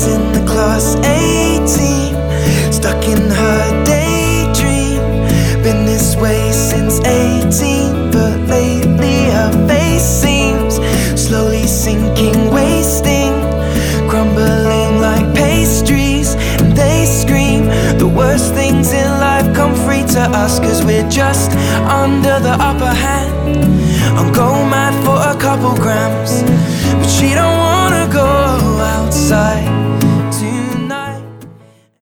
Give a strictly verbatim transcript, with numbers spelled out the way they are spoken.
days in the class eighteen, stuck in her daydream. Been this way since eighteen, but lately her face seems slowly sinking, wasting, crumbling like pastries. And they scream the worst things in life come free to us, cause we're just under the upper hand. I'm going mad for a couple grams,